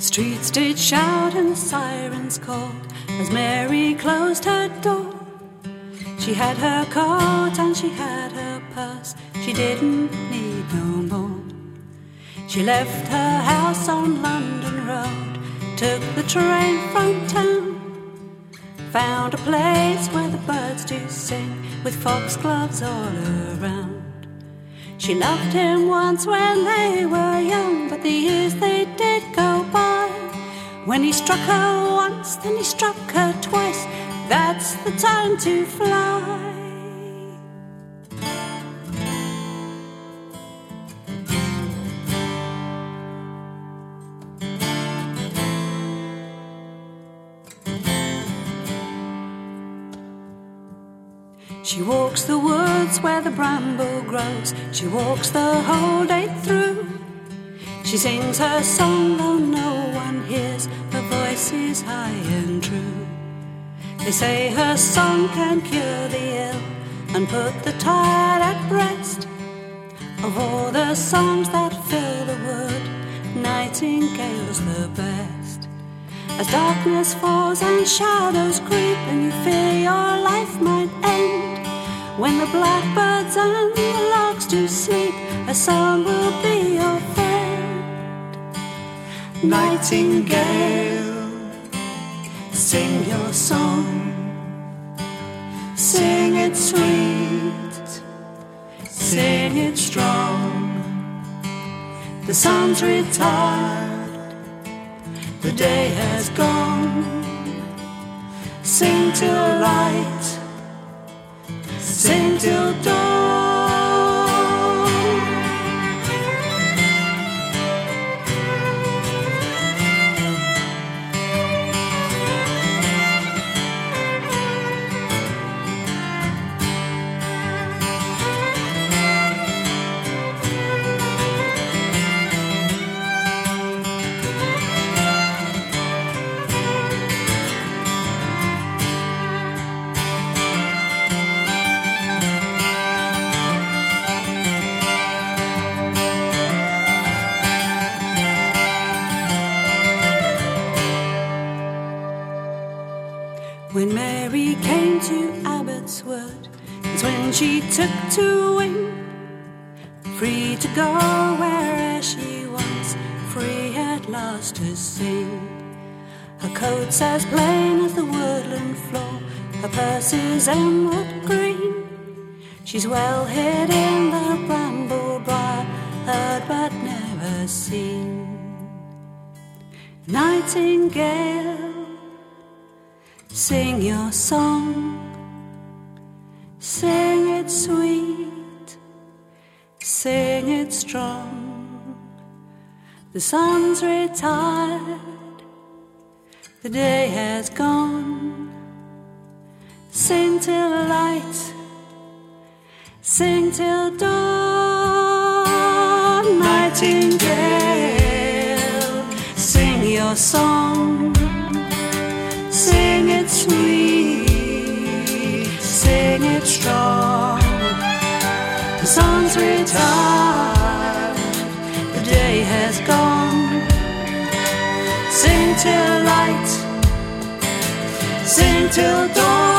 Streets did shout and the sirens called as Mary closed her door. She had her coat and she had her purse, she didn't need no more. She left her house on London Road, took the train from town, found a place where the birds do sing with foxgloves all around. She loved him once when they were young, but the years they did go by. When he struck her once, then he struck her twice. That's the time to fly. She walks the woods where the bramble grows, she walks the whole day through. She sings her song though no one hears, her voice is high and true. They say her song can cure the ill and put the tired at rest. Of all the songs that fill the wood, Nightingale's the best. As darkness falls and shadows creep and you fear your life might end, when the blackbirds and the larks do sleep, a song will be your friend. Nightingale, sing your song, sing it sweet, sing it strong. The sun's retired, the day has gone. Sing till light, sing till dawn. When Mary came to Abbotswood, it's when she took to wing, free to go where'er she wants, free at last to sing. Her coat's as plain as the woodland floor, her purse is emerald green. She's well hid in the bramble briar, heard but never seen. Nightingale, sing your song, sing it sweet, sing it strong. The sun's retired, the day has gone. Sing till light, sing till dawn. Nightingale, sing your song, sing it sweet, sing it strong. The sun's retired, the day has gone. Sing till light, sing till dawn.